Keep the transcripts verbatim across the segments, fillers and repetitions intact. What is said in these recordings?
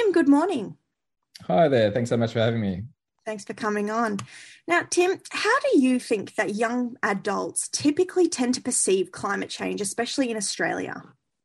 Tim, good morning. Hi there. Thanks so much for having me. Thanks for coming on. Now, Tim, how do you think that young adults typically tend to perceive climate change, especially in Australia?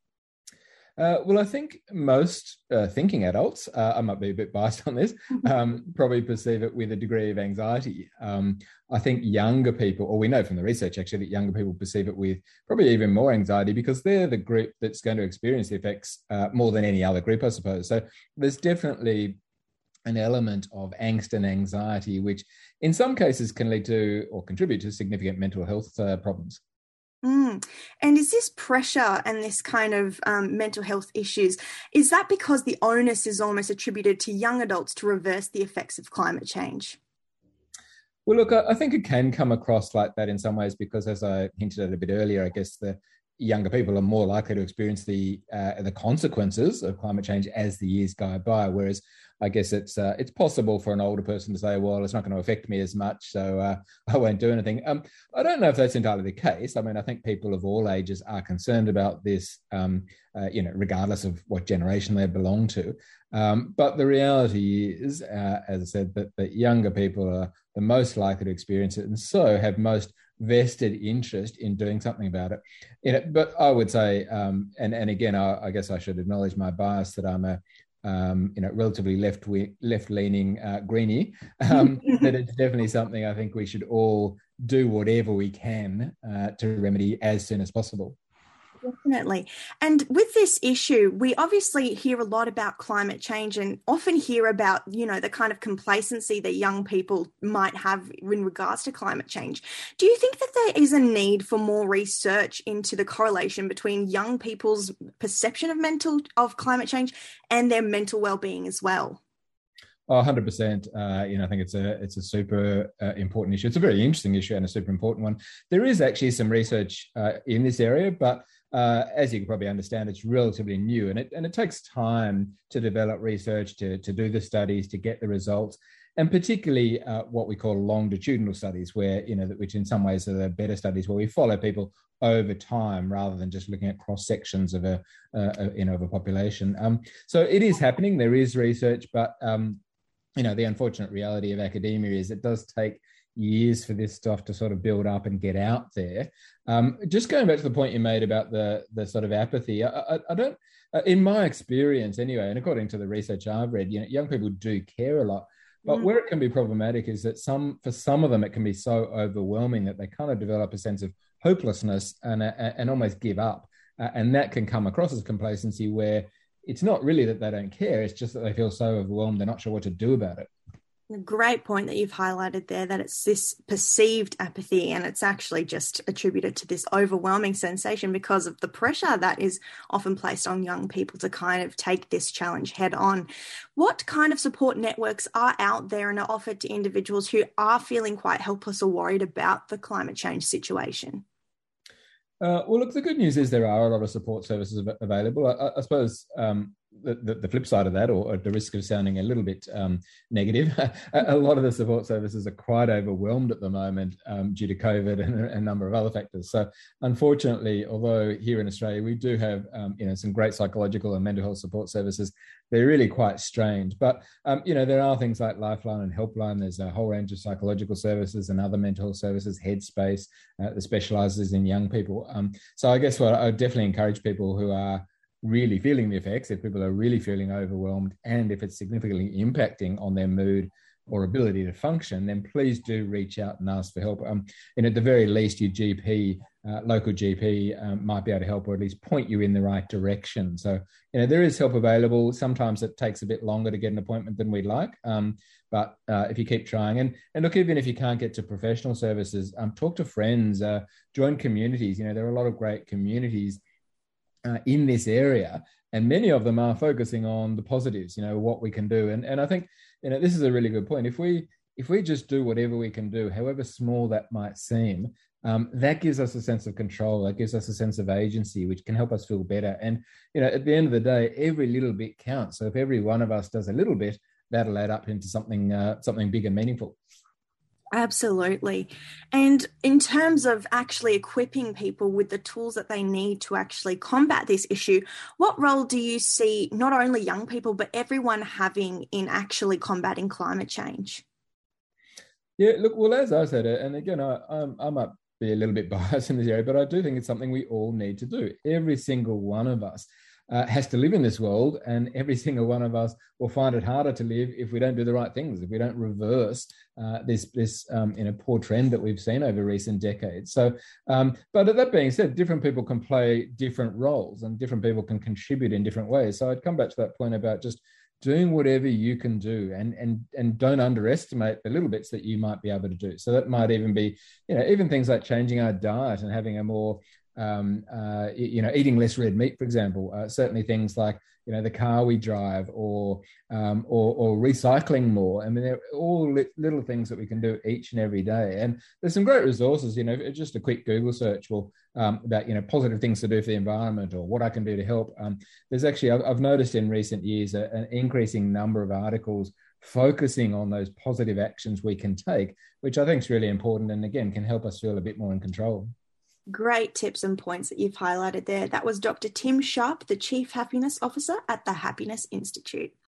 Uh, well, I think most uh, thinking adults, uh, I might be a bit biased on this, um, probably perceive it with a degree of anxiety. Um, I think younger people, or we know from the research actually that younger people perceive it with probably even more anxiety because they're the group that's going to experience the effects uh, more than any other group, I suppose. So there's definitely an element of angst and anxiety, which in some cases can lead to or contribute to significant mental health uh, problems. Mm. And is this pressure and this kind of um, mental health issues, is that because the onus is almost attributed to young adults to reverse the effects of climate change? Well, look, I think it can come across like that in some ways because, as I hinted at a bit earlier, I guess the younger people are more likely to experience the uh, the consequences of climate change as the years go by. Whereas, I guess it's uh, it's possible for an older person to say, "Well, it's not going to affect me as much, so uh, I won't do anything." Um, I don't know if that's entirely the case. I mean, I think people of all ages are concerned about this, um, uh, you know, regardless of what generation they belong to. Um, but the reality is, uh, as I said, that, that younger people are the most likely to experience it, and so have most vested interest in doing something about it. In it but I would say, um, and and again, I, I guess I should acknowledge my bias that I'm a um, you know relatively left left leaning uh, greenie. Um, that it's definitely something I think we should all do whatever we can uh, to remedy as soon as possible. Definitely. And with this issue, we obviously hear a lot about climate change and often hear about, you know, the kind of complacency that young people might have in regards to climate change. Do you think that there is a need for more research into the correlation between young people's perception of mental of climate change and their mental well-being as well? Oh, one hundred percent. Uh, you know, I think it's a it's a super uh, important issue. It's a very interesting issue and a super important one. There is actually some research uh, in this area, but uh, as you can probably understand, it's relatively new, and it and it takes time to develop research, to to do the studies, to get the results, and particularly uh, what we call longitudinal studies, where you know, which in some ways are the better studies, where we follow people over time rather than just looking at cross sections of a, uh, a you know of a population. Um, so it is happening. There is research, but um, you know, the unfortunate reality of academia is it does take years for this stuff to sort of build up and get out there. Um, just going back to the point you made about the the sort of apathy, I, I, I don't, uh, in my experience anyway, and according to the research I've read, you know, young people do care a lot. But where it can be problematic is that some, for some of them, it can be so overwhelming that they kind of develop a sense of hopelessness and uh, and almost give up, uh, and that can come across as complacency, where it's not really that they don't care, it's just that they feel so overwhelmed, they're not sure what to do about it. A great point that you've highlighted there, that it's this perceived apathy and it's actually just attributed to this overwhelming sensation because of the pressure that is often placed on young people to kind of take this challenge head on. What kind of support networks are out there and are offered to individuals who are feeling quite helpless or worried about the climate change situation? Uh, well, look, the good news is there are a lot of support services av- available. I, I suppose um, the, the, the flip side of that, or at the risk of sounding a little bit um, negative, a, a lot of the support services are quite overwhelmed at the moment um, due to COVID and a, a number of other factors. So unfortunately, although here in Australia we do have um, you know, some great psychological and mental health support services, they're really quite strained. But um, you know, there are things like Lifeline and Helpline. There's a whole range of psychological services and other mental health services, Headspace, uh, that specialises in young people. Um, so I guess what I would definitely encourage people who are really feeling the effects, if people are really feeling overwhelmed, and if it's significantly impacting on their mood or ability to function, then please do reach out and ask for help. Um, and at the very least, your G P, uh, local G P, um, might be able to help, or at least point you in the right direction. So, you know, there is help available. Sometimes it takes a bit longer to get an appointment than we'd like, um, but uh, if you keep trying, and and look, even if you can't get to professional services, um, talk to friends, uh, join communities. You know, there are a lot of great communities uh, in this area, and many of them are focusing on the positives, you know, what we can do. And and I think, you know, this is a really good point. If we if we just do whatever we can do, however small that might seem, um, that gives us a sense of control. That gives us a sense of agency, which can help us feel better. And, you know, at the end of the day, every little bit counts. So if every one of us does a little bit, that'll add up into something uh, something big and meaningful. Absolutely. And in terms of actually equipping people with the tools that they need to actually combat this issue, what role do you see not only young people, but everyone having in actually combating climate change? Yeah, look, well, as I said, and again, I, I'm, I might be a little bit biased in this area, but I do think it's something we all need to do. Every single one of us uh, has to live in this world, and every single one of us will find it harder to live if we don't do the right things, if we don't reverse uh, this this um, you know poor trend that we've seen over recent decades. So, um, but that being said, different people can play different roles, and different people can contribute in different ways. So I'd come back to that point about just doing whatever you can do, and and and don't underestimate the little bits that you might be able to do. So that might even be, you know, even things like changing our diet and having a more, um, uh, you know, eating less red meat, for example. Uh, certainly things like, you know, the car we drive, or um, or, or recycling more. I mean, they're all li- little things that we can do each and every day. And there's some great resources. You know, just a quick Google search will um, about, you know, positive things to do for the environment, or what I can do to help. Um, there's actually, I've, I've noticed in recent years a, an increasing number of articles focusing on those positive actions we can take, which I think is really important, and again can help us feel a bit more in control. Great tips and points that you've highlighted there. That was Doctor Tim Sharp, the Chief Happiness Officer at the Happiness Institute.